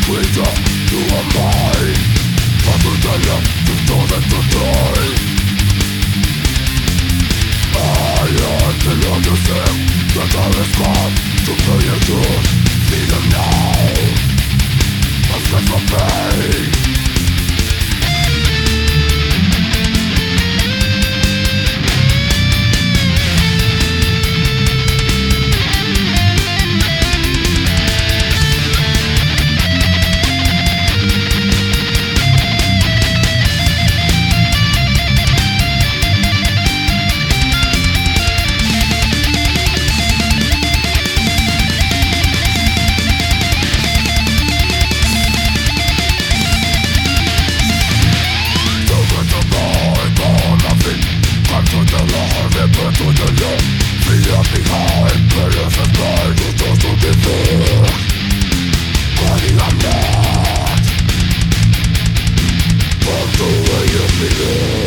freedom you are mine. I put the love to stolen to die. I can understand that I is gone to pay your truth. Freedom now, I'm set for pain. To the love, free up behind, players and blind, who just to be fair. Running I'm not, I'm the way you feel.